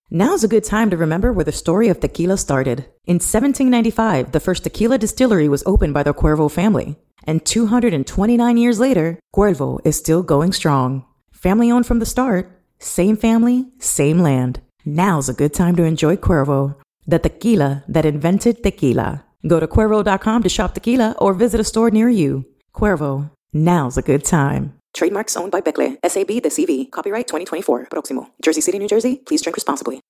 Now's a good time to remember where the story of tequila started. In 1795, the first tequila distillery was opened by the Cuervo family. And 229 years later, Cuervo is still going strong. Family owned from the start, same family, same land. Now's a good time to enjoy Cuervo, the tequila that invented tequila. Go to Cuervo.com to shop tequila or visit a store near you. Cuervo, now's a good time. Trademarks owned by Becle, SAB the CV. Copyright 2024. Próximo. Jersey City, New Jersey. Please drink responsibly.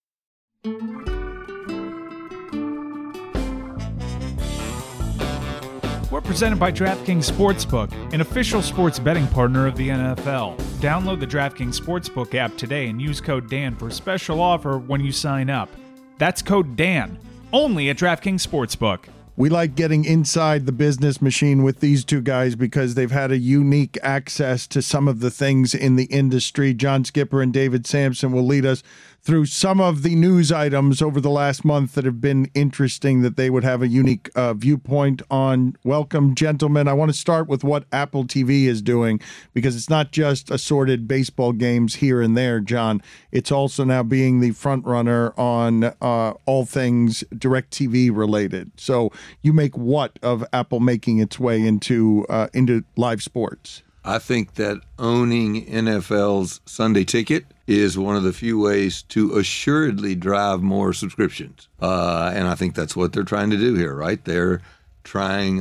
We're presented by DraftKings Sportsbook, an official sports betting partner of the NFL. Download the DraftKings Sportsbook app today and use code Dan for a special offer when you sign up. That's code Dan, only at DraftKings Sportsbook. We like getting inside the business machine with these two guys because they've had a unique access to some of the things in the industry. John Skipper and David Sampson will lead us through some of the news items over the last month that have been interesting that they would have a unique viewpoint on. Welcome, gentlemen. I want to start with what Apple TV is doing because it's not just assorted baseball games here and there, John. It's also now being the front runner on all things DirecTV related. So you make what of Apple making its way into live sports? I think that owning NFL's Sunday Ticket is one of the few ways to assuredly drive more subscriptions. And I think that's what they're trying to do here, right? They're trying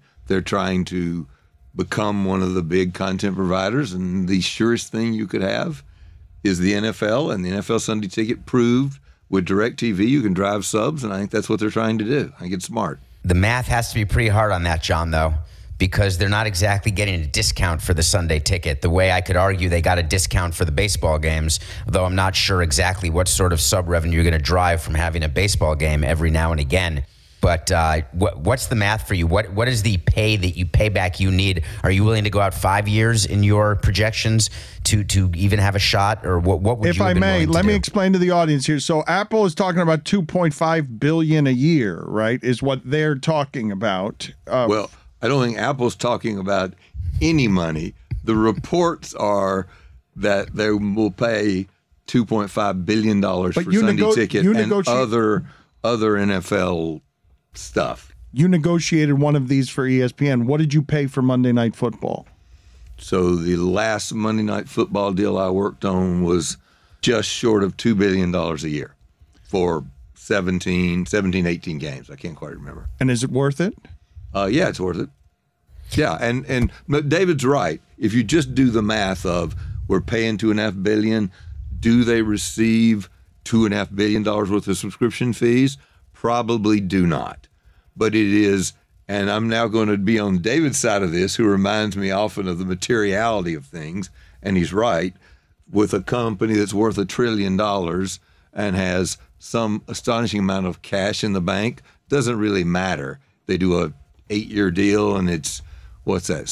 to become one of the big content providers, and the surest thing you could have is the NFL, and the NFL Sunday Ticket proved with DirecTV you can drive subs, and I think that's what they're trying to do. I think it's smart. The math has to be pretty hard on that, John, though, because they're not exactly getting a discount for the Sunday Ticket. The way I could argue they got a discount for the baseball games, though I'm not sure exactly what sort of sub revenue you're going to drive from having a baseball game every now and again. But what's the math for you? What is the payback you need? Are you willing to go out 5 years in your projections to even have a shot, or what would if you? If I may, let me explain to the audience here. So Apple is talking about $2.5 billion a year, right? Is what they're talking about. Well, I don't think Apple's talking about any money. The reports are that they will pay $2.5 billion for Sunday Ticket and other NFL stuff. You negotiated one of these for ESPN. What did you pay for Monday Night Football? So the last Monday Night Football deal I worked on was just short of $2 billion a year for 17, 18 games. I can't quite remember. And is it worth it? Yeah, it's worth it. Yeah, and David's right. If you just do the math of we're paying $2.5 billion, do they receive $2.5 billion worth of subscription fees? Probably do not. But it is, and I'm now going to be on David's side of this, who reminds me often of the materiality of things, and he's right, with a company that's worth $1 trillion and has some astonishing amount of cash in the bank, doesn't really matter. They do a 8-year deal, and it's, what's that,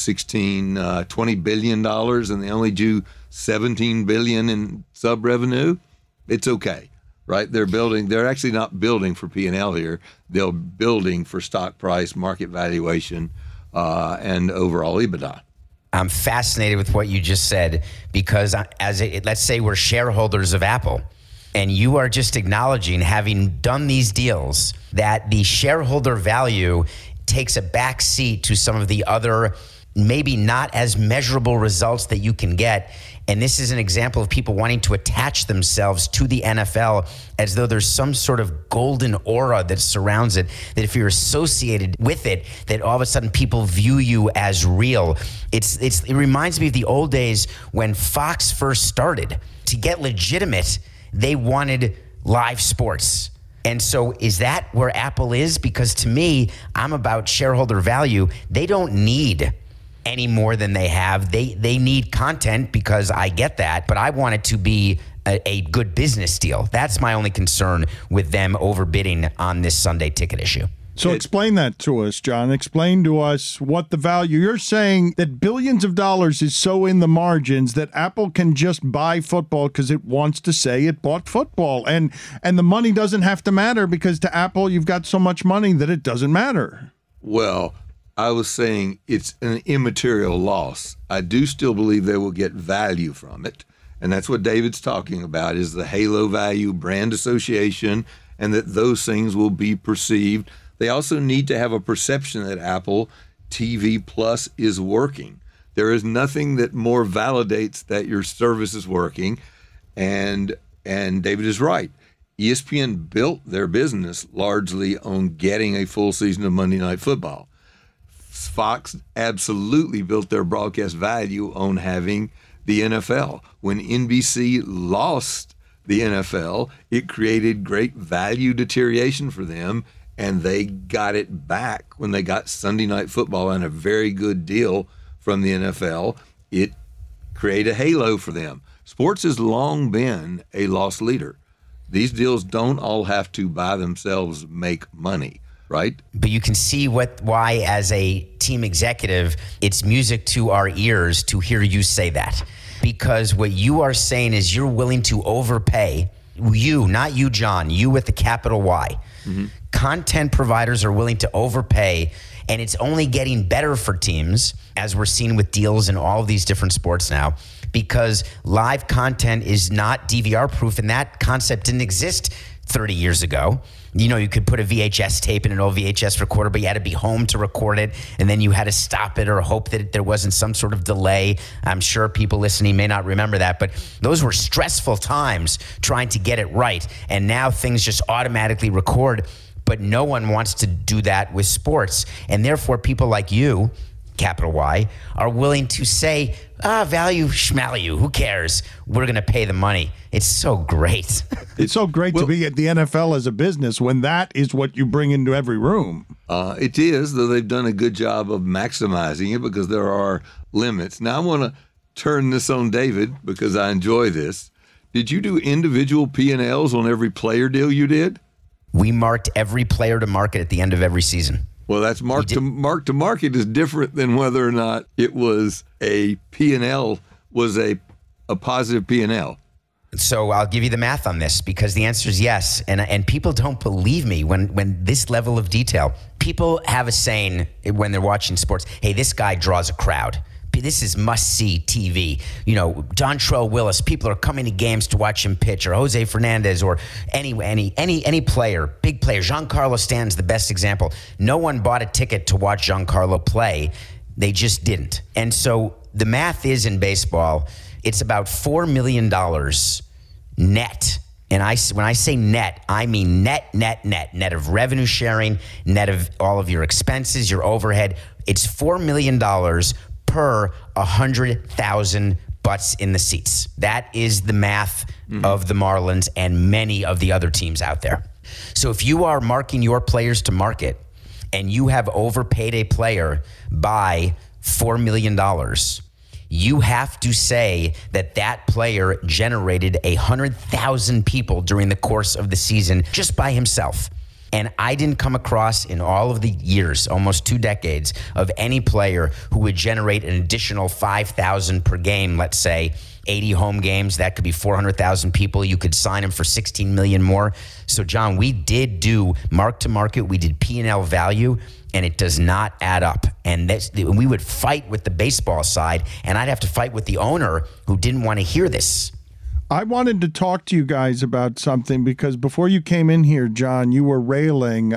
$20 billion, and they only do $17 billion in sub revenue. It's okay, right? They're actually not building for P&L here. They're building for stock price, market valuation, and overall EBITDA. I'm fascinated with what you just said, because let's say we're shareholders of Apple, and you are just acknowledging, having done these deals, that the shareholder value takes a back seat to some of the other maybe not as measurable results that you can get. And this is an example of people wanting to attach themselves to the NFL as though there's some sort of golden aura that surrounds it, that if you're associated with it, that all of a sudden people view you as real. It reminds me of the old days when Fox first started. To get legitimate, they wanted live sports. And so is that where Apple is? Because to me, I'm about shareholder value. They don't need any more than they have. They need content, because I get that, but I want it to be a good business deal. That's my only concern with them overbidding on this Sunday Ticket issue. So explain that to us, John. Explain to us what the value. You're saying that billions of dollars is so in the margins that Apple can just buy football because it wants to say it bought football. And the money doesn't have to matter, because to Apple, you've got so much money that it doesn't matter. Well, I was saying it's an immaterial loss. I do still believe they will get value from it. And that's what David's talking about, is the halo value, brand association, and that those things will be perceived. They also need to have a perception that Apple TV Plus is working. There is nothing that more validates that your service is working. And David is right. ESPN built their business largely on getting a full season of Monday Night Football. Fox absolutely built their broadcast value on having the NFL. When NBC lost the NFL, it created great value deterioration for them, and they got it back when they got Sunday Night Football and a very good deal from the NFL. It created a halo for them. Sports has long been a loss leader. These deals don't all have to by themselves make money, right? But you can see why, as a team executive, it's music to our ears to hear you say that. Because what you are saying is you're willing to overpay. You, not you, John, you with the capital Y. Mm-hmm. Content providers are willing to overpay, and it's only getting better for teams, as we're seeing with deals in all of these different sports now, because live content is not DVR proof, and that concept didn't exist 30 years ago. You know, you could put a VHS tape in an old VHS recorder, but you had to be home to record it, and then you had to stop it or hope that there wasn't some sort of delay. I'm sure people listening may not remember that, but those were stressful times trying to get it right. And now things just automatically record, but no one wants to do that with sports. And therefore, people like you, capital Y, are willing to say, value, schmalue, who cares? We're going to pay the money. It's so great. It's so great to be at the NFL as a business when that is what you bring into every room. It is, though they've done a good job of maximizing it because there are limits. Now I want to turn this on David because I enjoy this. Did you do individual P&Ls on every player deal you did? We marked every player to market at the end of every season. Well, that's mark to market is different than whether or not it was a P&L, was a positive P&L. So I'll give you the math on this because the answer is yes. And people don't believe me when this level of detail. People have a saying when they're watching sports, hey, this guy draws a crowd. This is must-see TV. You know, Dontrelle Willis, people are coming to games to watch him pitch, or Jose Fernandez, or any player, big player. Giancarlo Stanton's the best example. No one bought a ticket to watch Giancarlo play. They just didn't. And so the math is in baseball, it's about $4 million net. And when I say net, I mean net of revenue sharing, net of all of your expenses, your overhead. It's $4 million per 100,000 butts in the seats. That is the math of the Marlins and many of the other teams out there. So if you are marking your players to market and you have overpaid a player by $4 million, you have to say that player generated 100,000 people during the course of the season just by himself. And I didn't come across in all of the years, almost 2 decades, of any player who would generate an additional 5,000 per game, let's say, 80 home games. That could be 400,000 people. You could sign them for 16 million more. So, John, we did do mark to market. We did P&L value, and it does not add up. And we would fight with the baseball side, and I'd have to fight with the owner who didn't want to hear this. I wanted to talk to you guys about something because before you came in here, John, you were railing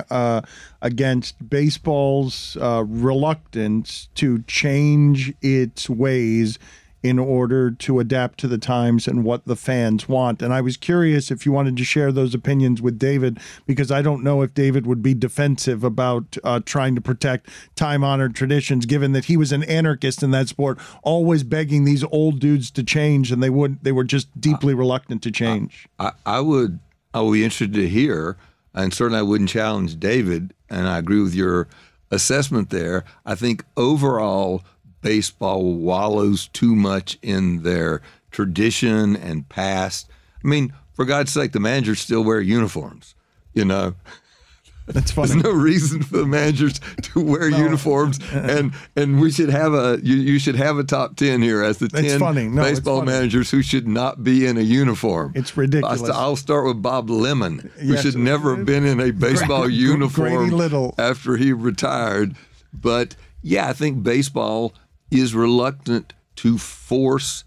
against baseball's reluctance to change its ways in order to adapt to the times and what the fans want. And I was curious if you wanted to share those opinions with David, because I don't know if David would be defensive about trying to protect time-honored traditions, given that he was an anarchist in that sport, always begging these old dudes to change, and they were just deeply reluctant to change. I would be interested to hear, and certainly I wouldn't challenge David, and I agree with your assessment there. I think overall baseball wallows too much in their tradition and past. I mean, for God's sake, the managers still wear uniforms, you know. That's funny. There's no reason for the managers to wear uniforms, and we should have you should have a top 10 here as the 10 baseball managers who should not be in a uniform. It's ridiculous. I'll start with Bob Lemon, who should never have been in a baseball uniform after he retired. But yeah, I think baseball is reluctant to force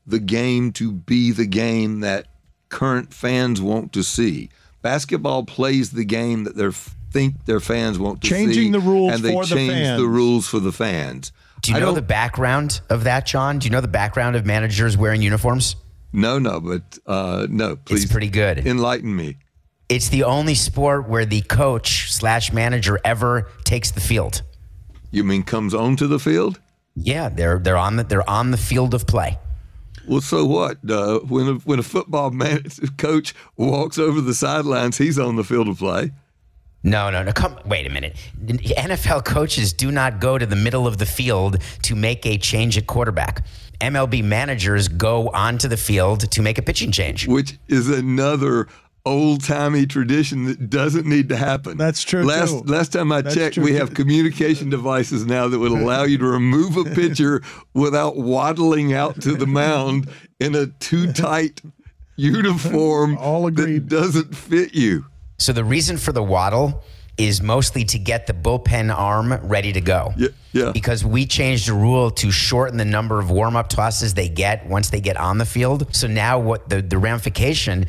the game to be the game that current fans want to see. Basketball plays the game that they think their fans want to see. Changing the rules and they for the change fans. the rules for the fans. Do you know the background of that, John? Do you know the background of managers wearing uniforms? No, but no, please. It's pretty good. Enlighten me. It's the only sport where the coach/manager ever takes the field. You mean comes onto the field? Yeah, they're on the field of play. Well, so what? When a football coach walks over the sidelines, he's on the field of play. No. Wait a minute. NFL coaches do not go to the middle of the field to make a change at quarterback. MLB managers go onto the field to make a pitching change. Which is another old-timey tradition that doesn't need to happen. That's true, too. Last time I checked, we have communication devices now that would allow you to remove a pitcher without waddling out to the mound in a too tight uniform All agreed. that doesn't fit you. So the reason for the waddle is mostly to get the bullpen arm ready to go. Yeah. Because we changed the rule to shorten the number of warm-up tosses they get once they get on the field. So now what the ramification,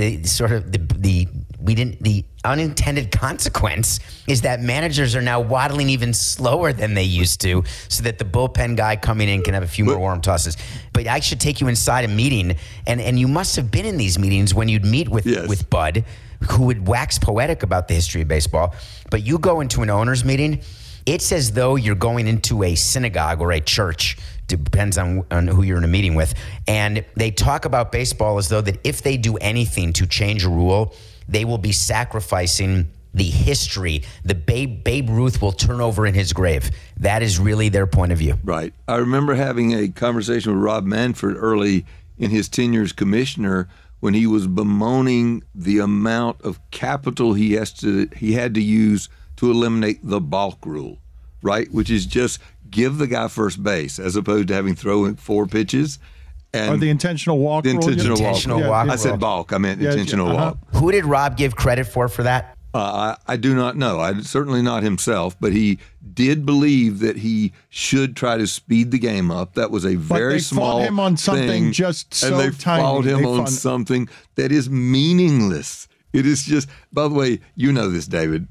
the unintended consequence is that managers are now waddling even slower than they used to so that the bullpen guy coming in can have a few more warm tosses. But I should take you inside a meeting, and you must have been in these meetings when you'd meet with Bud, who would wax poetic about the history of baseball. But you go into an owners meeting, it's as though you're going into a synagogue or a church. Depends on who you're in a meeting with. And they talk about baseball as though that if they do anything to change a rule, they will be sacrificing the history. The Babe Ruth will turn over in his grave. That is really their point of view. Right. I remember having a conversation with Rob Manfred early in his tenure as commissioner when he was bemoaning the amount of capital he had to use to eliminate the balk rule, right? Which is just give the guy first base as opposed to having thrown 4 pitches. Or the intentional walk rule. Intentional walk. I said balk. I meant intentional walk. Who did Rob give credit for that? I do not know. Certainly not himself, but he did believe that he should try to speed the game up. That was a very small thing. But they fought him on something thing, just so and they tiny. fought him on something that is meaningless. It is just, by the way, you know this, David.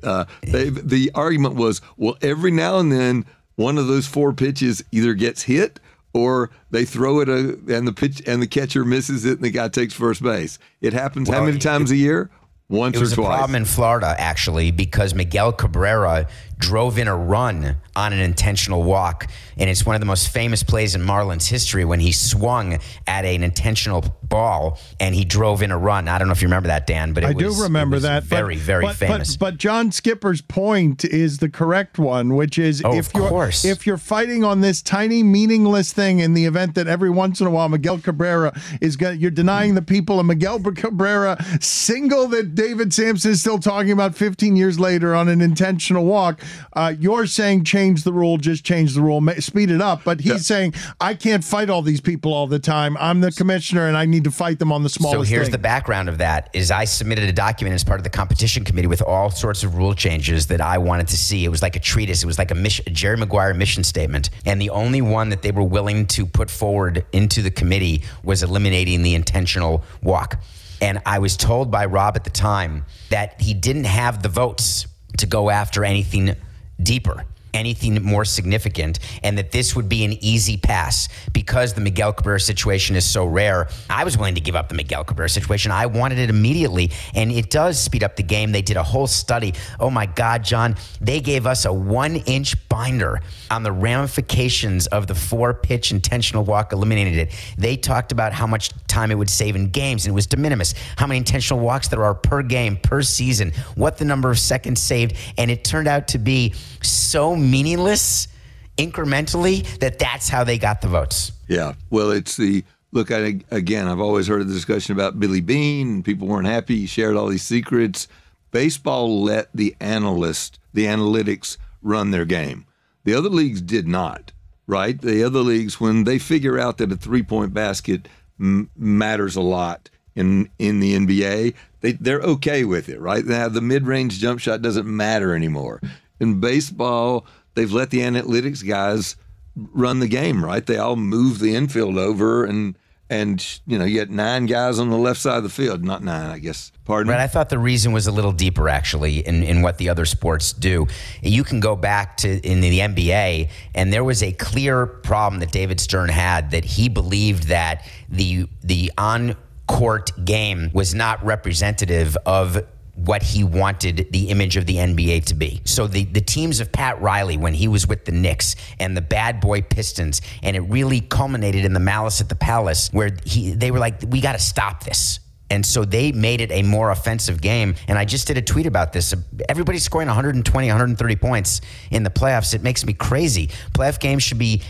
The argument was, well, every now and then, one of those 4 pitches either gets hit or they throw it and the catcher misses it and the guy takes first base. It happens how many times a year? Once or twice. It was a problem in Florida, actually, because Miguel Cabrera drove in a run on an intentional walk. And it's one of the most famous plays in Marlins history when he swung at an intentional ball and he drove in a run. I don't know if you remember that, Dan, but I do remember that. Very famous. But John Skipper's point is the correct one, which is if you're fighting on this tiny, meaningless thing in the event that every once in a while Miguel Cabrera you're denying the people a Miguel Cabrera single that David Samson is still talking about 15 years later on an intentional walk. You're saying change the rule, just change the rule, speed it up. But he's saying, I can't fight all these people all the time. I'm the commissioner and I need to fight them on the smallest So here's thing. the background of that is I submitted a document as part of the competition committee with all sorts of rule changes that I wanted to see. It was like a treatise. It was like a Jerry Maguire mission statement. And the only one that they were willing to put forward into the committee was eliminating the intentional walk. And I was told by Rob at the time that he didn't have the votes to go after anything deeper, anything more significant, and that this would be an easy pass because the Miguel Cabrera situation is so rare. I was willing to give up the Miguel Cabrera situation. I wanted it immediately, and it does speed up the game. They did a whole study. Oh my God, John, they gave us a 1-inch binder on the ramifications of the 4-pitch intentional walk, eliminated it. They talked about how much time it would save in games, and it was de minimis, how many intentional walks there are per game, per season, what the number of seconds saved, and it turned out to be so meaningless incrementally that's how they got the votes. Yeah. Well, again, I've always heard of the discussion about Billy Beane and people weren't happy. He shared all these secrets. Baseball let the analytics run their game. The other leagues did not, right? The other leagues, when they figure out that a 3-point basket matters a lot in the NBA, they're okay with it, right? Now the mid-range jump shot doesn't matter anymore. In baseball, they've let the analytics guys run the game, right? They all move the infield over, and And, you had 9 guys on the left side of the field. Not 9, I guess. Pardon? Right, I thought the reason was a little deeper, actually, in what the other sports do. You can go back to in the NBA, and there was a clear problem that David Stern had, that he believed that the on-court game was not representative of what he wanted the image of the NBA to be. So the teams of Pat Riley, when he was with the Knicks, and the Bad Boy Pistons, and it really culminated in the Malice at the Palace, where they were like, we got to stop this. And so they made it a more offensive game. And I just did a tweet about this. Everybody's scoring 120, 130 points in the playoffs. It makes me crazy. Playoff games should be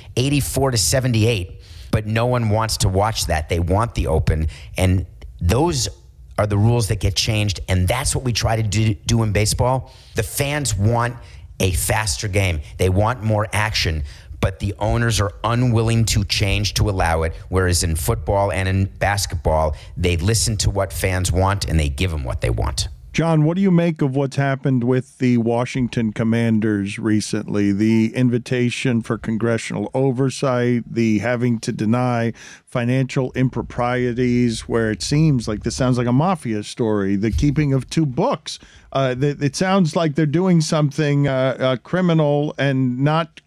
84-78, but no one wants to watch that. They want the open. And those are the rules that get changed, and that's what we try to do in baseball. The fans want a faster game. They want more action, but the owners are unwilling to change to allow it, whereas in football and in basketball, they listen to what fans want and they give them what they want. John, what do you make of what's happened with the Washington Commanders recently? The invitation for congressional oversight, the having to deny financial improprieties, where it seems like this sounds like a mafia story, the keeping of 2 books. It sounds like they're doing something criminal and not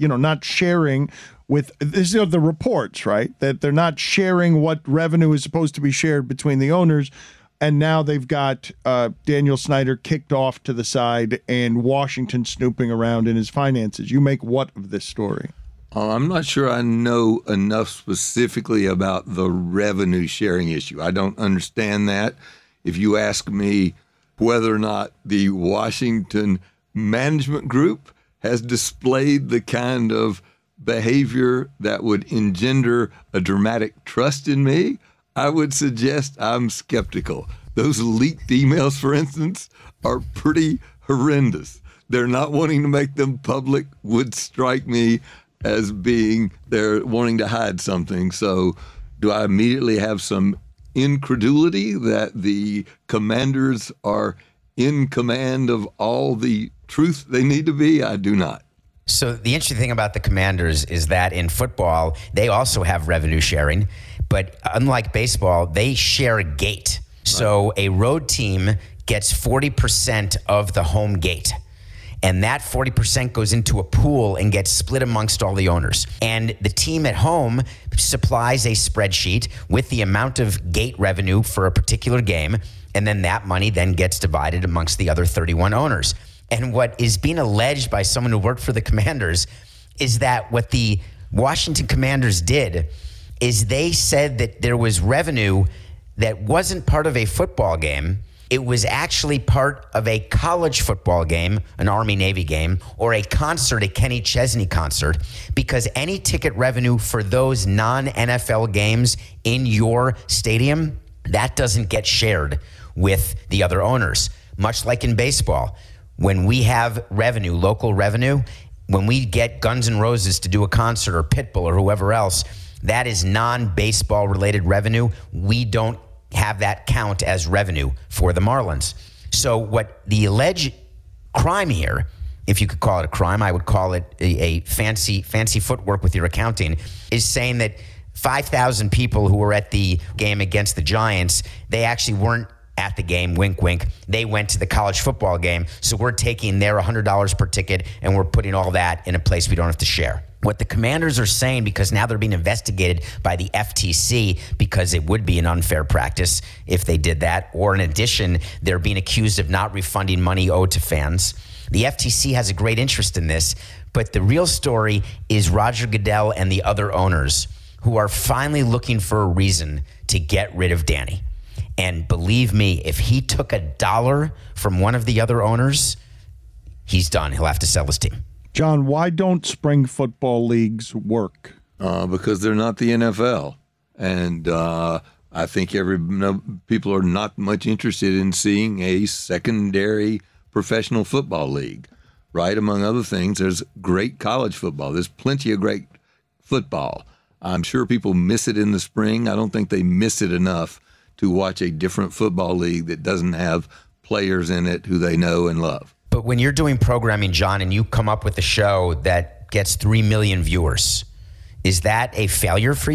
sharing with these are the reports, right? That they're not sharing what revenue is supposed to be shared between the owners. And now they've got Daniel Snyder kicked off to the side and Washington snooping around in his finances. You make what of this story? I'm not sure I know enough specifically about the revenue sharing issue. I don't understand that. If you ask me whether or not the Washington management group has displayed the kind of behavior that would engender a dramatic trust in me, I would suggest I'm skeptical. Those leaked emails, for instance, are pretty horrendous. They're not wanting to make them public would strike me as being they're wanting to hide something. So do I immediately have some incredulity that the Commanders are in command of all the truth they need to be? I do not. So the interesting thing about the Commanders is that in football, they also have revenue sharing, but unlike baseball, they share a gate. So a road team gets 40% of the home gate. And that 40% goes into a pool and gets split amongst all the owners. And the team at home supplies a spreadsheet with the amount of gate revenue for a particular game. And then that money then gets divided amongst the other 31 owners. And what is being alleged by someone who worked for the Commanders is that what the Washington Commanders did is they said that there was revenue that wasn't part of a football game. It was actually part of a college football game, an Army-Navy game, or a concert, a Kenny Chesney concert, because any ticket revenue for those non-NFL games in your stadium, that doesn't get shared with the other owners. Much like in baseball, when we have revenue, local revenue, when we get Guns N' Roses to do a concert or Pitbull or whoever else, that is non-baseball related revenue. We don't have that count as revenue for the Marlins. So what the alleged crime here, if you could call it a crime, I would call it a fancy footwork with your accounting, is saying that 5,000 people who were at the game against the Giants, they actually weren't at the game, wink, wink. They went to the college football game. So we're taking their $100 per ticket and we're putting all that in a place we don't have to share. What the Commanders are saying, because now they're being investigated by the FTC, because it would be an unfair practice if they did that, or in addition, they're being accused of not refunding money owed to fans. The FTC has a great interest in this, but the real story is Roger Goodell and the other owners who are finally looking for a reason to get rid of Danny. And believe me, if he took $1 from one of the other owners, he's done. He'll have to sell his team. John, why don't spring football leagues work? Because they're not the NFL. And I think people are not much interested in seeing a secondary professional football league, right? Among other things, there's great college football. There's plenty of great football. I'm sure people miss it in the spring. I don't think they miss it enough to watch a different football league that doesn't have players in it who they know and love. But when you're doing programming, John, and you come up with a show that gets 3 million viewers, is that a failure for you?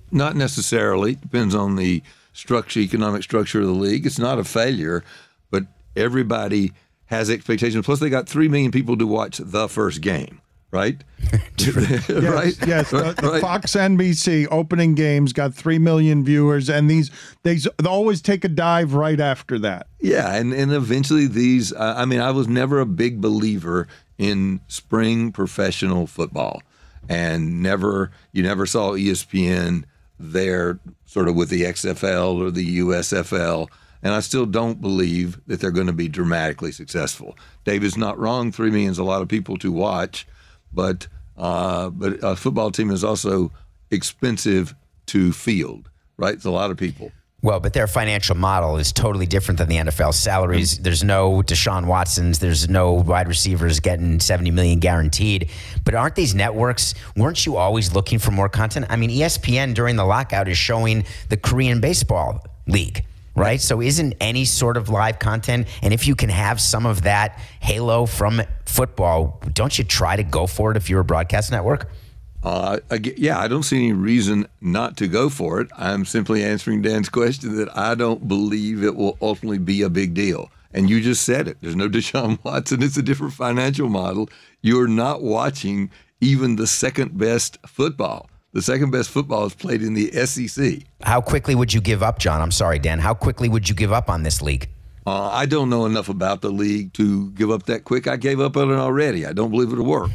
Not necessarily. Depends on the economic structure of the league. It's not a failure, but everybody has expectations. Plus, they got 3 million people to watch the first game, right? Yes, right? Yes. The Right. Fox NBC opening games got 3 million viewers, and they always take a dive right after that. Yeah, and eventually these. I was never a big believer in spring professional football, and you never saw ESPN there sort of with the XFL or the USFL. And I still don't believe that they're going to be dramatically successful. David's not wrong. 3 million is a lot of people to watch, but a football team is also expensive to field, right? It's a lot of people. Well, but their financial model is totally different than the NFL salaries. There's no Deshaun Watsons. There's no wide receivers getting $70 million guaranteed. But aren't these networks, weren't you always looking for more content? I mean, ESPN during the lockout is showing the Korean Baseball League, right? So isn't any sort of live content, and if you can have some of that halo from football, don't you try to go for it if you're a broadcast network? I don't see any reason not to go for it. I'm simply answering Dan's question that I don't believe it will ultimately be a big deal. And you just said it. There's no Deshaun Watson. It's a different financial model. You're not watching even the second best football. The second best football is played in the SEC. How quickly would you give up, John? I'm sorry, Dan. How quickly would you give up on this league? I don't know enough about the league to give up that quick. I gave up on it already. I don't believe it'll work.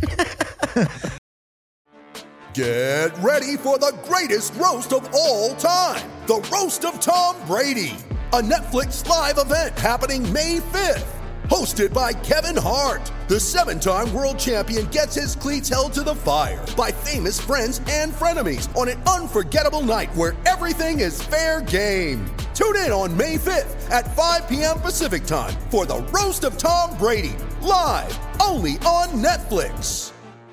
Get ready for the greatest roast of all time, the Roast of Tom Brady, a Netflix live event happening May 5th. Hosted by Kevin Hart, the 7-time world champion gets his cleats held to the fire by famous friends and frenemies on an unforgettable night where everything is fair game. Tune in on May 5th at 5 p.m. Pacific time for the Roast of Tom Brady, live only on Netflix.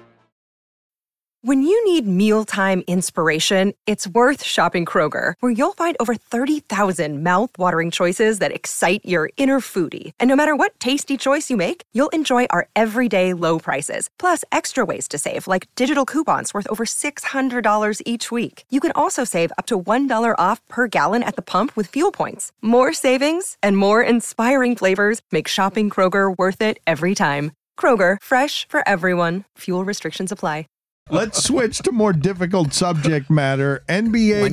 When you need mealtime inspiration, it's worth shopping Kroger, where you'll find over 30,000 mouth-watering choices that excite your inner foodie. And no matter what tasty choice you make, you'll enjoy our everyday low prices, plus extra ways to save, like digital coupons worth over $600 each week. You can also save up to $1 off per gallon at the pump with fuel points. More savings and more inspiring flavors make shopping Kroger worth it every time. Kroger, fresh for everyone. Fuel restrictions apply. Let's switch to more difficult subject matter. NBA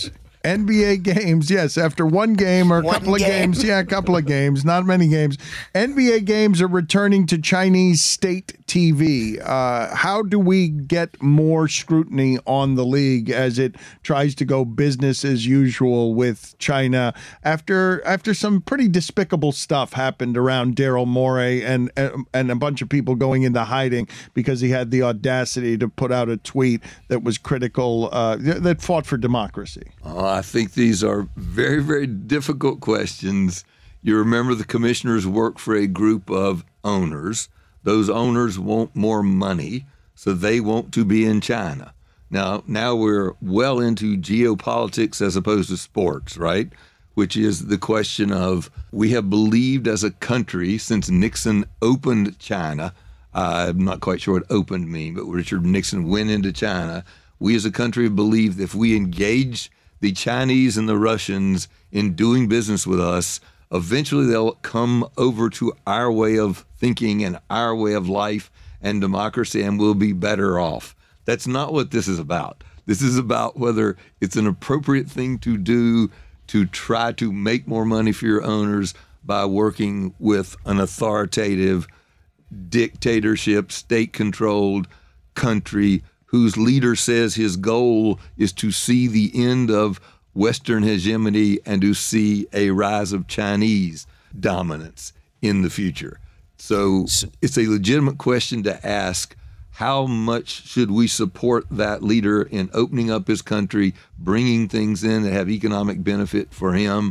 games, yes, after one game or a couple of games. Yeah, a couple of games, not many games. NBA games are returning to Chinese state TV. How do we get more scrutiny on the league as it tries to go business as usual with China after some pretty despicable stuff happened around Daryl Morey and a bunch of people going into hiding because he had the audacity to put out a tweet that was critical, that fought for democracy? I think these are very, very difficult questions. You remember the commissioners work for a group of owners. Those owners want more money, so they want to be in China. Now we're well into geopolitics as opposed to sports, right? Which is the question of, we have believed as a country since Nixon opened China. I'm not quite sure what opened mean, but Richard Nixon went into China. We as a country have believed if we engage the Chinese and the Russians in doing business with us, eventually they'll come over to our way of thinking and our way of life and democracy, and we'll be better off. That's not what this is about. This is about whether it's an appropriate thing to do to try to make more money for your owners by working with an authoritative dictatorship, state-controlled country whose leader says his goal is to see the end of Western hegemony and to see a rise of Chinese dominance in the future. So it's a legitimate question to ask, how much should we support that leader in opening up his country, bringing things in that have economic benefit for him?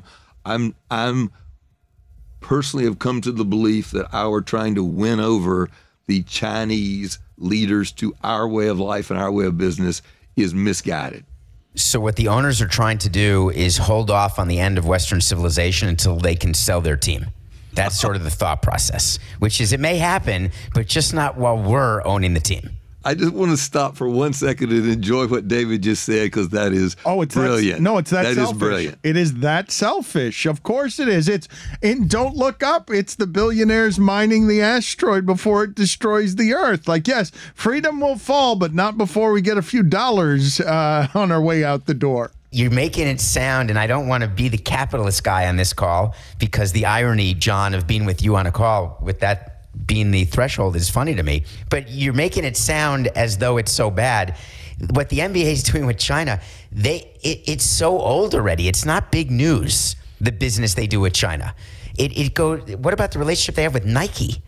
I'm personally have come to the belief that our trying to win over the Chinese leaders to our way of life and our way of business is misguided. So what the owners are trying to do is hold off on the end of Western civilization until they can sell their team. That's sort of the thought process, which is it may happen, but just not while we're owning the team. I just want to stop for 1 second and enjoy what David just said, because that is brilliant. It's that selfish. That is brilliant. It is that selfish. Of course it is. Don't look up. It's the billionaires mining the asteroid before it destroys the Earth. Like, yes, freedom will fall, but not before we get a few dollars on our way out the door. You're making it sound, and I don't want to be the capitalist guy on this call, because the irony, John, of being with you on a call with that being the threshold is funny to me. But you're making it sound as though it's so bad. What the NBA is doing with China, it's so old already. It's not big news, the business they do with China. What about the relationship they have with Nike?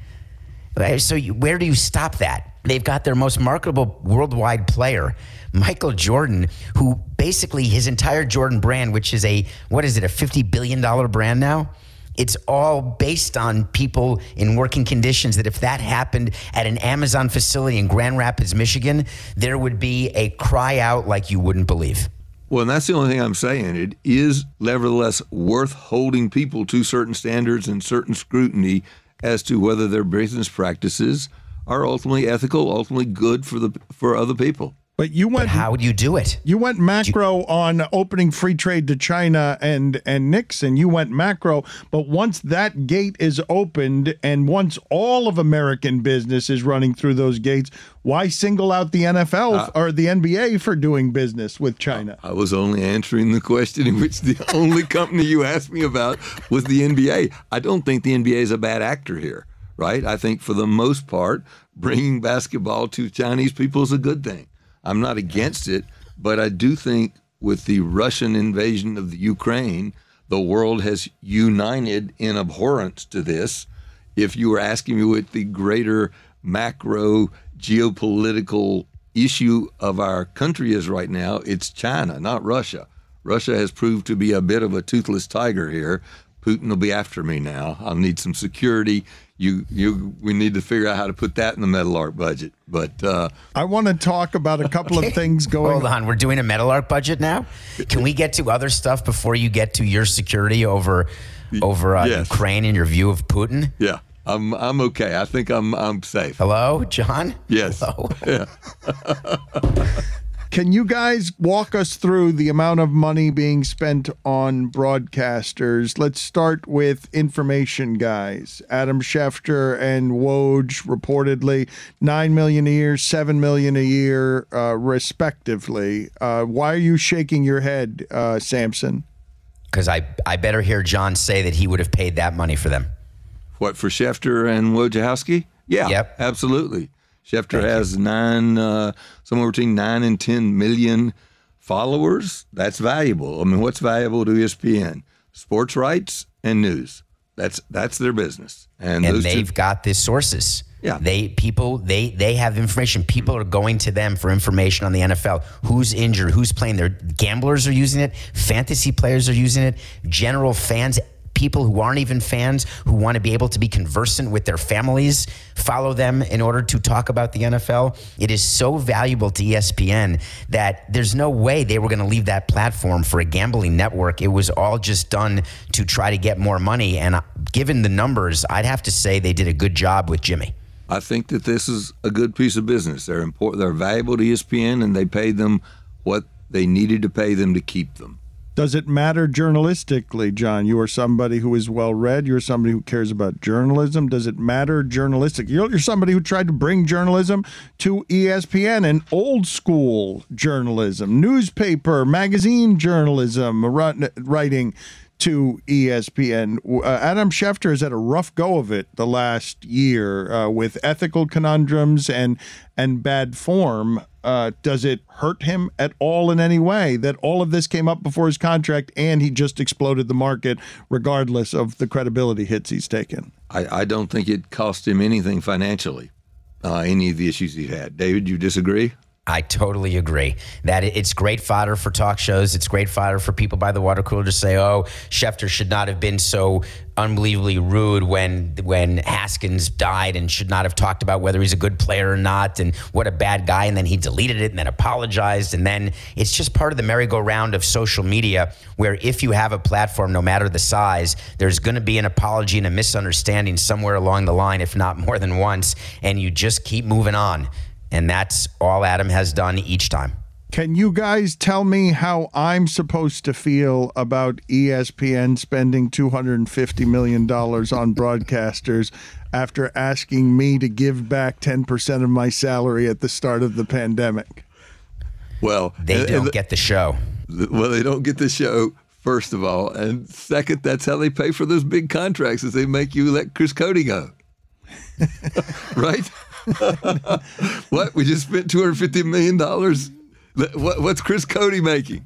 So where do you stop that? They've got their most marketable worldwide player, Michael Jordan, who basically his entire Jordan brand, which is a $50 billion brand now? It's all based on people in working conditions that if that happened at an Amazon facility in Grand Rapids, Michigan, there would be a cry out like you wouldn't believe. Well, and that's the only thing I'm saying. It is nevertheless worth holding people to certain standards and certain scrutiny as to whether their business practices are ultimately ethical, ultimately good for other people. But how would you do it? You went macro on opening free trade to China and Nixon. You went macro, but once that gate is opened and once all of American business is running through those gates, why single out the NFL or the NBA for doing business with China? I was only answering the question in which the only company you asked me about was the NBA. I don't think the NBA is a bad actor here, right? I think for the most part, bringing basketball to Chinese people is a good thing. I'm not against it, but I do think with the Russian invasion of the Ukraine, the world has united in abhorrence to this. If you were asking me what the greater macro geopolitical issue of our country is right now, it's China, not Russia. Russia has proved to be a bit of a toothless tiger here. Putin will be after me now. I'll need some security. We need to figure out how to put that in the Metal-Arc budget. But I want to talk about a couple of things going. Hold on, we're doing a Metal-Arc budget now. Can we get to other stuff before you get to your security over yes. Ukraine and your view of Putin? Yeah, I'm okay. I think I'm safe. Hello, John. Yes. Hello. Yeah. Can you guys walk us through the amount of money being spent on broadcasters? Let's start with information guys. Adam Schefter and Woj reportedly $9 million a year, $7 million a year, respectively. Why are you shaking your head, Samson? Because I better hear John say that he would have paid that money for them. What, for Schefter and Wojciechowski? Yeah, yep. Absolutely. Schefter has somewhere between 9 and 10 million followers. That's valuable. I mean, what's valuable to ESPN? Sports rights and news. That's their business. And they've got the sources. Yeah. They have information. People are going to them for information on the NFL. Who's injured, who's playing. Their gamblers are using it. Fantasy players are using it. General fans, people who aren't even fans, who want to be able to be conversant with their families, follow them in order to talk about the NFL. It is so valuable to ESPN that there's no way they were going to leave that platform for a gambling network. It was all just done to try to get more money. And given the numbers, I'd have to say they did a good job with Jimmy. I think that this is a good piece of business. They're important. They're valuable to ESPN, and they paid them what they needed to pay them to keep them. Does it matter journalistically, John? You are somebody who is well-read. You're somebody who cares about journalism. Does it matter journalistic? You're somebody who tried to bring journalism to ESPN and old-school journalism, newspaper, magazine journalism, writing to ESPN. Adam Schefter has had a rough go of it the last year with ethical conundrums and bad form. Does it hurt him at all in any way that all of this came up before his contract and he just exploded the market regardless of the credibility hits he's taken? I don't think it cost him anything financially, any of the issues he had. David, you disagree? I totally agree that it's great fodder for talk shows. It's great fodder for people by the water cooler to say, oh, Schefter should not have been so unbelievably rude when Haskins died and should not have talked about whether he's a good player or not and what a bad guy. And then he deleted it and then apologized. And then it's just part of the merry-go-round of social media where if you have a platform, no matter the size, there's going to be an apology and a misunderstanding somewhere along the line, if not more than once. And you just keep moving on. And that's all Adam has done each time. Can you guys tell me how I'm supposed to feel about ESPN spending $250 million on broadcasters after asking me to give back 10% of my salary at the start of the pandemic? Well, They don't get the show. Well, they don't get the show, first of all. And second, that's how they pay for those big contracts, is they make you let Chris Cody go. Right? What? We just spent $250 million? What's Chris Cody making?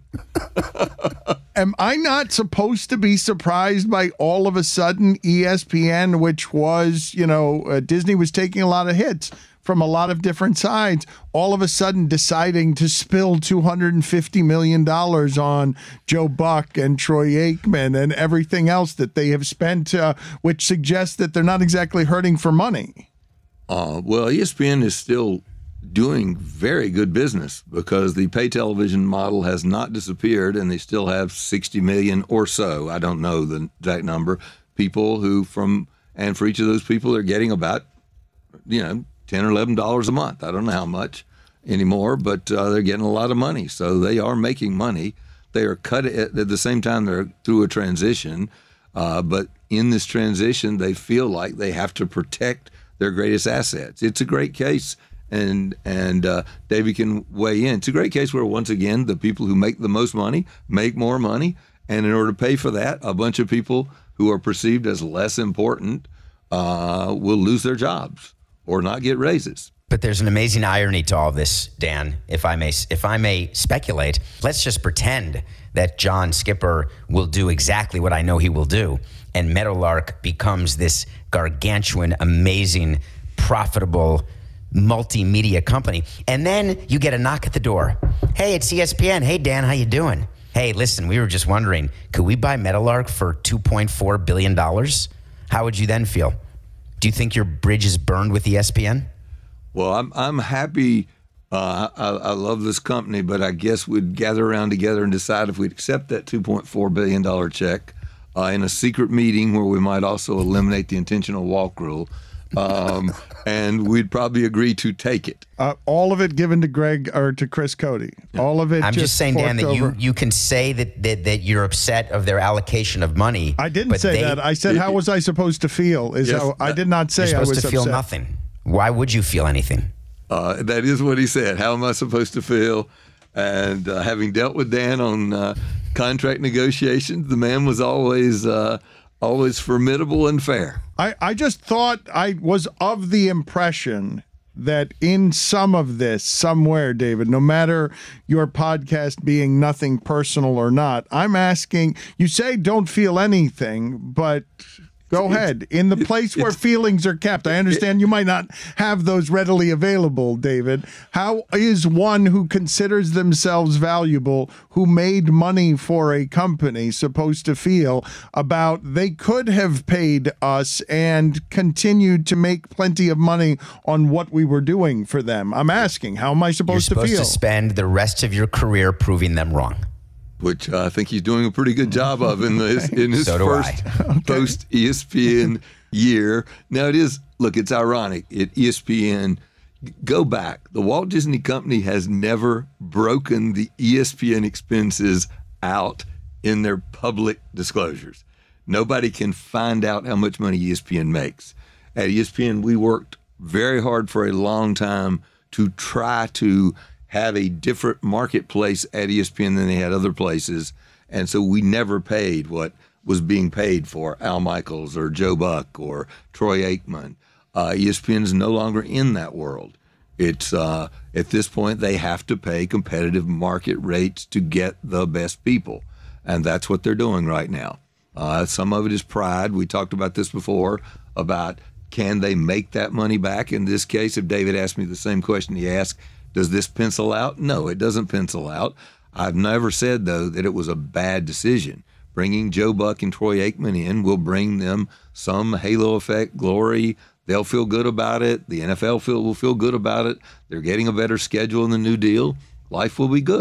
Am I not supposed to be surprised by all of a sudden ESPN, which was, Disney was taking a lot of hits from a lot of different sides, all of a sudden deciding to spill $250 million on Joe Buck and Troy Aikman and everything else that they have spent, which suggests that they're not exactly hurting for money? Well, ESPN is still doing very good business because the pay television model has not disappeared, and they still have 60 million or so, I don't know the exact number, people and for each of those people, they're getting about, $10 or $11 a month. I don't know how much anymore, but they're getting a lot of money. So they are making money. They are cutting at the same time they're through a transition. But in this transition, they feel like they have to protect their greatest assets. It's a great case, and David can weigh in. It's a great case where, once again, the people who make the most money make more money, and in order to pay for that, a bunch of people who are perceived as less important will lose their jobs or not get raises. But there's an amazing irony to all of this, Dan. If I may speculate, let's just pretend that John Skipper will do exactly what I know he will do, and Meadowlark becomes this gargantuan, amazing, profitable multimedia company. And then you get a knock at the door. Hey, it's ESPN. Hey, Dan, how you doing? Hey, listen, we were just wondering, could we buy Meadowlark for $2.4 billion? How would you then feel? Do you think your bridge is burned with ESPN? Well, I'm happy. I love this company, but I guess we'd gather around together and decide if we'd accept that $2.4 billion check in a secret meeting where we might also eliminate the intentional walk rule. And we'd probably agree to take it. All of it given to Greg or to Chris Cody. Yeah. All of it. I'm just saying, Dan, that you can say that you're upset of their allocation of money. I didn't say that. I said, how was I supposed to feel? I did not say I was supposed to feel nothing. Why would you feel anything? That is what he said. How am I supposed to feel? And having dealt with Dan on contract negotiations, the man was always formidable and fair. I just thought I was of the impression that in some of this, somewhere, David, no matter your podcast being nothing personal or not, I'm asking, you say don't feel anything, but go ahead. In the place where feelings are kept, I understand you might not have those readily available, David. How is one who considers themselves valuable, who made money for a company, supposed to feel about they could have paid us and continued to make plenty of money on what we were doing for them? I'm asking, how am I supposed to feel? You're supposed to spend the rest of your career proving them wrong. Which I think he's doing a pretty good job of in his first post-ESPN year. Now, it's ironic. At ESPN, go back. The Walt Disney Company has never broken the ESPN expenses out in their public disclosures. Nobody can find out how much money ESPN makes. At ESPN, we worked very hard for a long time to try to have a different marketplace at ESPN than they had other places. And so we never paid what was being paid for Al Michaels or Joe Buck or Troy Aikman. ESPN is no longer in that world. It's at this point, they have to pay competitive market rates to get the best people. And that's what they're doing right now. Some of it is pride. We talked about this before about can they make that money back? In this case, if David asked me the same question he asked, does this pencil out? No, it doesn't pencil out. I've never said, though, that it was a bad decision. Bringing Joe Buck and Troy Aikman in will bring them some halo effect, glory. They'll feel good about it. The NFL will feel good about it. They're getting a better schedule in the new deal. Life will be good.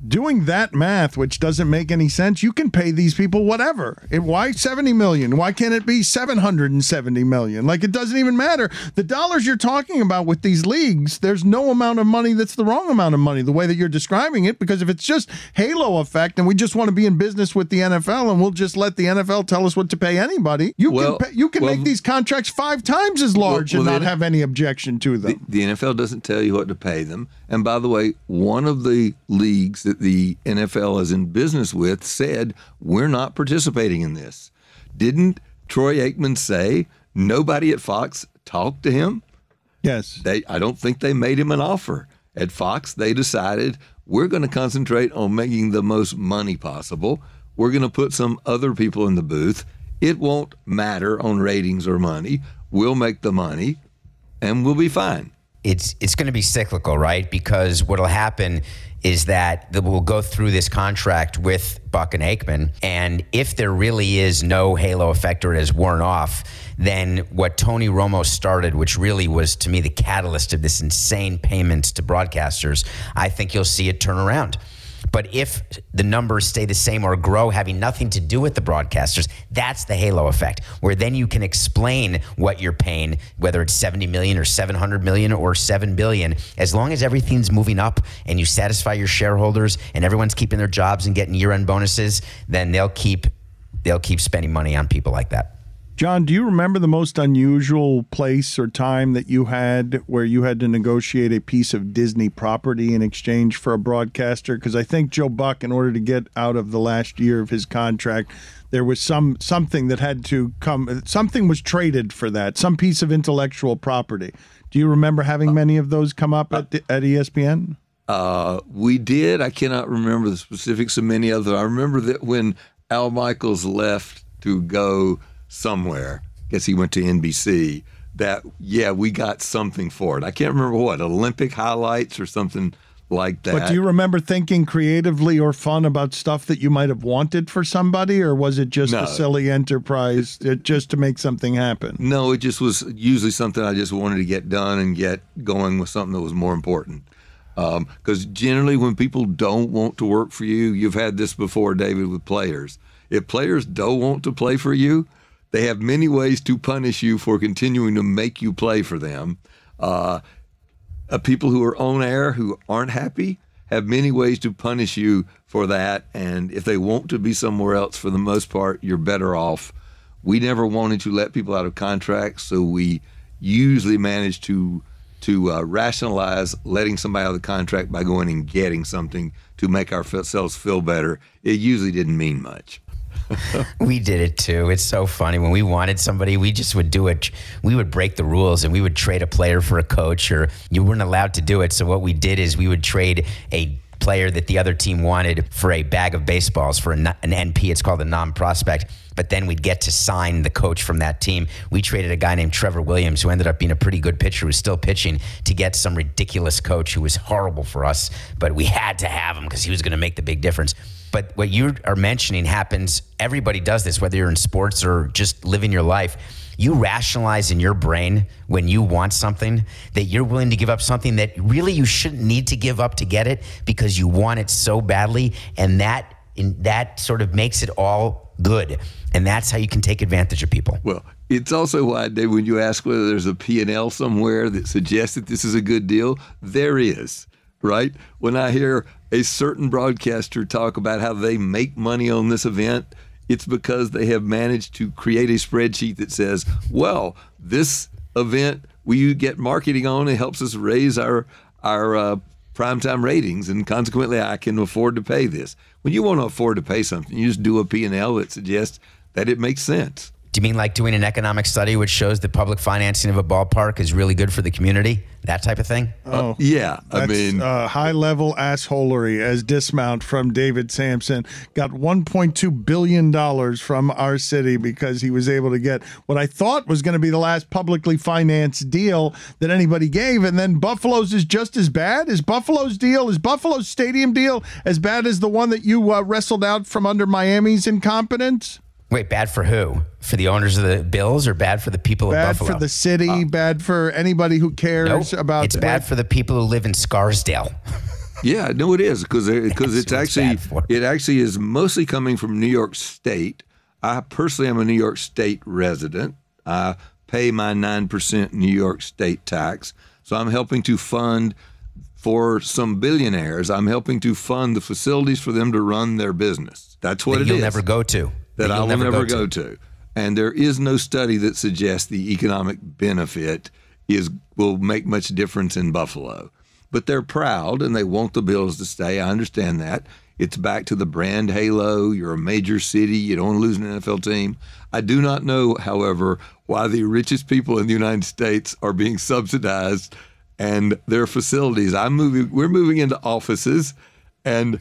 doing that math, which doesn't make any sense, you can pay these people whatever. Why $70 million? Why can't it be $770 million? Like, it doesn't even matter. The dollars you're talking about with these leagues, there's no amount of money that's the wrong amount of money, the way that you're describing it, because if it's just halo effect and we just want to be in business with the NFL and we'll just let the NFL tell us what to pay anybody, you can make these contracts 5 times as large and not have any objection to them. The NFL doesn't tell you what to pay them. And by the way, one of the leagues that the NFL is in business with said, we're not participating in this. Didn't Troy Aikman say nobody at Fox talked to him? Yes. I don't think they made him an offer. At Fox, they decided we're going to concentrate on making the most money possible. We're going to put some other people in the booth. It won't matter on ratings or money. We'll make the money and we'll be fine. It's going to be cyclical, right? Because what'll happen is that we'll go through this contract with Buck and Aikman, and if there really is no halo effect or it has worn off, then what Tony Romo started, which really was, to me, the catalyst of this insane payments to broadcasters, I think you'll see it turn around. But if the numbers stay the same or grow, having nothing to do with the broadcasters, that's the halo effect, where then you can explain what you're paying, whether it's $70 million or $700 million or $7 billion. As long as everything's moving up and you satisfy your shareholders and everyone's keeping their jobs and getting year-end bonuses, then they'll keep spending money on people like that. John, do you remember the most unusual place or time that you had where you had to negotiate a piece of Disney property in exchange for a broadcaster? Because I think Joe Buck, in order to get out of the last year of his contract, there was something that had to come. Something was traded for that, some piece of intellectual property. Do you remember having many of those come up at ESPN? We did. I cannot remember the specifics of many of them. I remember that when Al Michaels left to go somewhere, I guess he went to NBC, we got something for it. I can't remember what, Olympic highlights or something like that. But do you remember thinking creatively or fun about stuff that you might have wanted for somebody, or was it just a silly enterprise just to make something happen? No, it just was usually something I just wanted to get done and get going with something that was more important. Because generally when people don't want to work for you, you've had this before, David, with players. If players don't want to play for you, they have many ways to punish you for continuing to make you play for them. People who are on air who aren't happy have many ways to punish you for that. And if they want to be somewhere else, for the most part, you're better off. We never wanted to let people out of contracts, so we usually managed to rationalize letting somebody out of the contract by going and getting something to make ourselves feel better. It usually didn't mean much. We did it too. It's so funny. When we wanted somebody, we just would do it. We would break the rules and we would trade a player for a coach, or you weren't allowed to do it. So what we did is we would trade a player that the other team wanted for a bag of baseballs for an NP. It's called a non-prospect. But then we'd get to sign the coach from that team. We traded a guy named Trevor Williams, who ended up being a pretty good pitcher, who's still pitching, to get some ridiculous coach who was horrible for us. But we had to have him because he was going to make the big difference. But what you are mentioning happens, everybody does this, whether you're in sports or just living your life. You rationalize in your brain when you want something that you're willing to give up something that really you shouldn't need to give up to get it because you want it so badly, and that sort of makes it all good. And that's how you can take advantage of people. Well, it's also why, Dave, when you ask whether there's a P&L somewhere that suggests that this is a good deal, there is, right? When I hear a certain broadcaster talk about how they make money on this event, it's because they have managed to create a spreadsheet that says, well, this event we get marketing on, it helps us raise our primetime ratings, and consequently I can afford to pay this. When you want to afford to pay something, you just do a P&L that suggests that it makes sense. Do you mean like doing an economic study which shows that public financing of a ballpark is really good for the community? That type of thing? Yeah. I mean, high-level assholery as dismount from David Sampson. Got $1.2 billion from our city because he was able to get what I thought was going to be the last publicly financed deal that anybody gave. And then Buffalo's is just as bad. Is Buffalo's stadium deal as bad as the one that you wrestled out from under Miami's incompetence? Wait, bad for who? For the owners of the Bills, or bad for the people of Buffalo? Bad for the city, bad for anybody who cares about... It's bad for the people who live in Scarsdale. Yeah, no, it is because it actually is mostly coming from New York State. I personally am a New York State resident. I pay my 9% New York State tax, so I'm helping to fund for some billionaires. I'm helping to fund the facilities for them to run their business. That's what it is. You'll never go to. That I will never go to. And there is no study that suggests the economic benefit will make much difference in Buffalo. But they're proud and they want the Bills to stay. I understand that. It's back to the brand halo. You're a major city. You don't want to lose an NFL team. I do not know, however, why the richest people in the United States are being subsidized and their facilities. We're moving into offices, and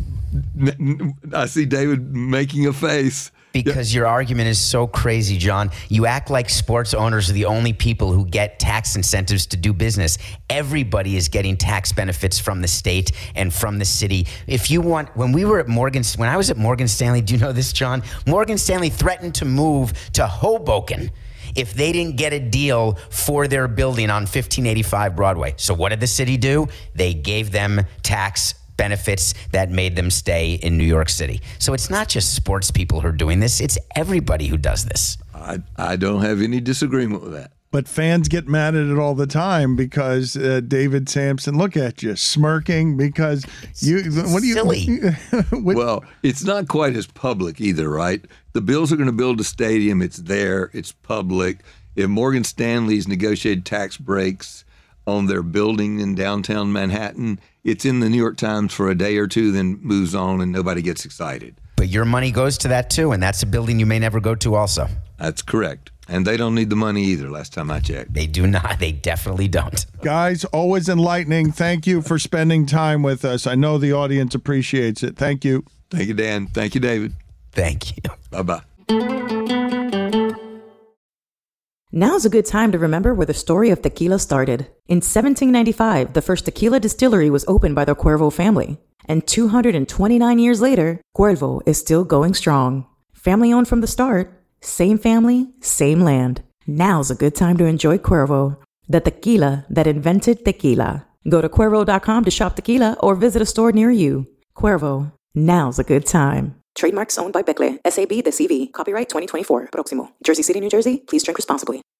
I see David making a face. Because your argument is so crazy, John. You act like sports owners are the only people who get tax incentives to do business. Everybody is getting tax benefits from the state and from the city. If you want, when I was at Morgan Stanley, do you know this, John? Morgan Stanley threatened to move to Hoboken if they didn't get a deal for their building on 1585 Broadway. So what did the city do? They gave them tax benefits that made them stay in New York City. So it's not just sports people who are doing this. It's everybody who does this. I don't have any disagreement with that. But fans get mad at it all the time because David Sampson, look at you, smirking because silly. Well, it's not quite as public either, right? The Bills are going to build a stadium. It's there. It's public. If Morgan Stanley's negotiated tax breaks on their building in downtown Manhattan, it's in the New York Times for a day or two, then moves on and nobody gets excited. But your money goes to that too, and that's a building you may never go to also. That's correct. And they don't need the money either, last time I checked. They do not. They definitely don't. Guys, always enlightening. Thank you for spending time with us. I know the audience appreciates it. Thank you. Thank you, Dan. Thank you, David. Thank you. Bye-bye. Now's a good time to remember where the story of tequila started. In 1795, the first tequila distillery was opened by the Cuervo family. And 229 years later, Cuervo is still going strong. Family owned from the start, same family, same land. Now's a good time to enjoy Cuervo, the tequila that invented tequila. Go to Cuervo.com to shop tequila or visit a store near you. Cuervo, now's a good time. Trademarks owned by Becle, SAB de CV, copyright 2024, Próximo. Jersey City, New Jersey, please drink responsibly.